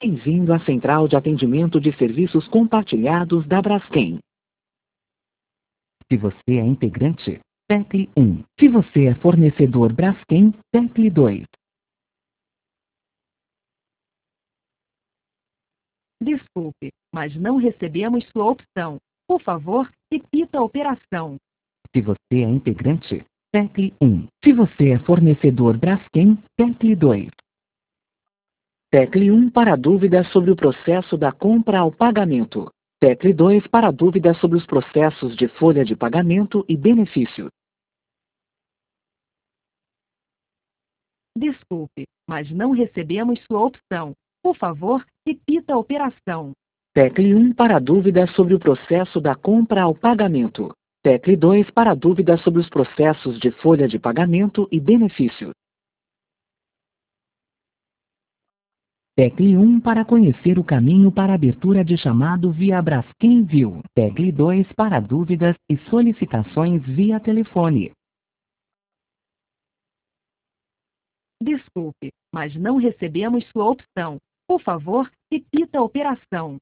Bem-vindo à Central de Atendimento de Serviços Compartilhados da Braskem. Se você é integrante, tecle 1. Se você é fornecedor Braskem, tecle 2. Desculpe, mas não recebemos sua opção. Por favor, repita a operação. Se você é integrante, tecle 1. Se você é fornecedor Braskem, tecle 2. Tecle 1 para dúvidas sobre o processo da compra ao pagamento. Tecle 2 para dúvidas sobre os processos de folha de pagamento e benefício. Desculpe, mas não recebemos sua opção. Por favor, repita a operação. Tecle 1 para dúvidas sobre o processo da compra ao pagamento. Tecle 2 para dúvidas sobre os processos de folha de pagamento e benefício. Tecle 1 para conhecer o caminho para abertura de chamado via Braskem View. Tecle 2 para dúvidas e solicitações via telefone. Desculpe, mas não recebemos sua opção. Por favor, repita a operação.